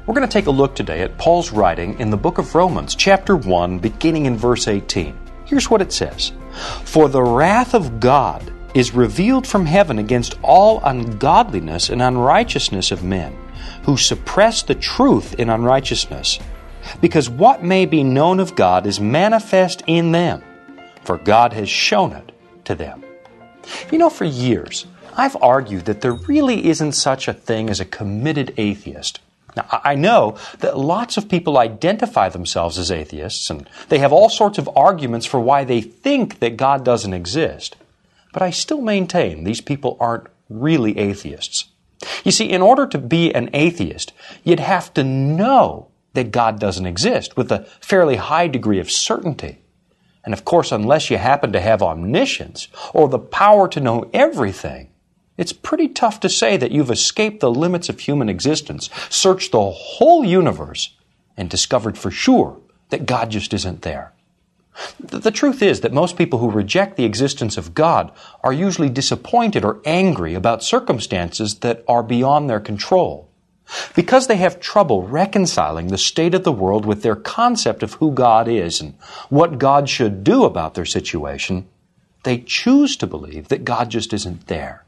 We're going to take a look today at Paul's writing in the book of Romans, chapter 1, beginning in verse 18. Here's what it says. For the wrath of God is revealed from heaven against all ungodliness and unrighteousness of men, who suppress the truth in unrighteousness. Because what may be known of God is manifest in them, for God has shown it to them. You know, for years, I've argued that there really isn't such a thing as a committed atheist. Now, I know that lots of people identify themselves as atheists, and they have all sorts of arguments for why they think that God doesn't exist. But I still maintain these people aren't really atheists. You see, in order to be an atheist, you'd have to know that God doesn't exist with a fairly high degree of certainty. And of course, unless you happen to have omniscience or the power to know everything, it's pretty tough to say that you've escaped the limits of human existence, searched the whole universe, and discovered for sure that God just isn't there. The truth is that most people who reject the existence of God are usually disappointed or angry about circumstances that are beyond their control. Because they have trouble reconciling the state of the world with their concept of who God is and what God should do about their situation, they choose to believe that God just isn't there.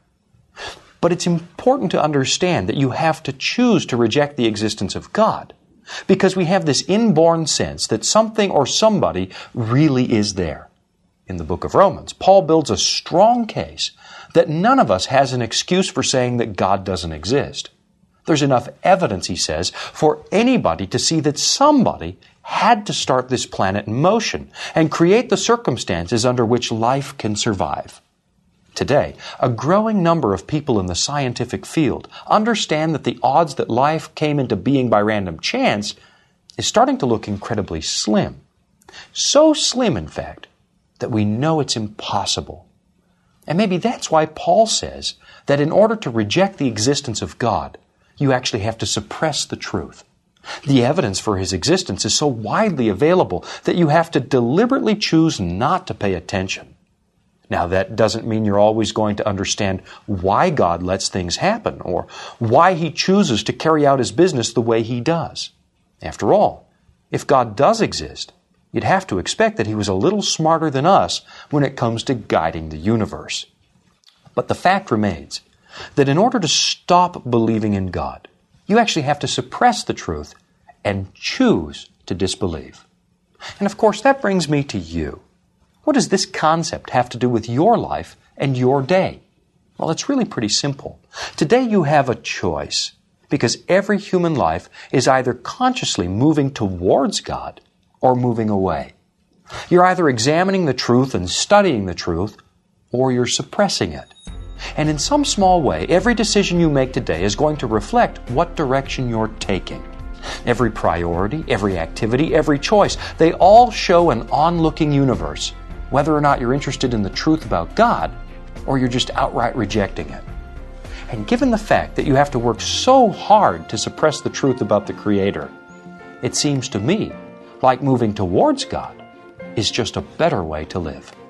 But it's important to understand that you have to choose to reject the existence of God, because we have this inborn sense that something or somebody really is there. In the book of Romans, Paul builds a strong case that none of us has an excuse for saying that God doesn't exist. There's enough evidence, he says, for anybody to see that somebody had to start this planet in motion and create the circumstances under which life can survive. Today, a growing number of people in the scientific field understand that the odds that life came into being by random chance is starting to look incredibly slim. So slim, in fact, that we know it's impossible. And maybe that's why Paul says that in order to reject the existence of God, you actually have to suppress the truth. The evidence for His existence is so widely available that you have to deliberately choose not to pay attention. Now, that doesn't mean you're always going to understand why God lets things happen or why He chooses to carry out His business the way He does. After all, if God does exist, you'd have to expect that He was a little smarter than us when it comes to guiding the universe. But the fact remains that in order to stop believing in God, you actually have to suppress the truth and choose to disbelieve. And of course, that brings me to you. What does this concept have to do with your life and your day? Well, it's really pretty simple. Today you have a choice, because every human life is either consciously moving towards God or moving away. You're either examining the truth and studying the truth, or you're suppressing it. And in some small way, every decision you make today is going to reflect what direction you're taking. Every priority, every activity, every choice, they all show an onlooking universe, whether or not you're interested in the truth about God or you're just outright rejecting it. And given the fact that you have to work so hard to suppress the truth about the Creator, it seems to me like moving towards God is just a better way to live.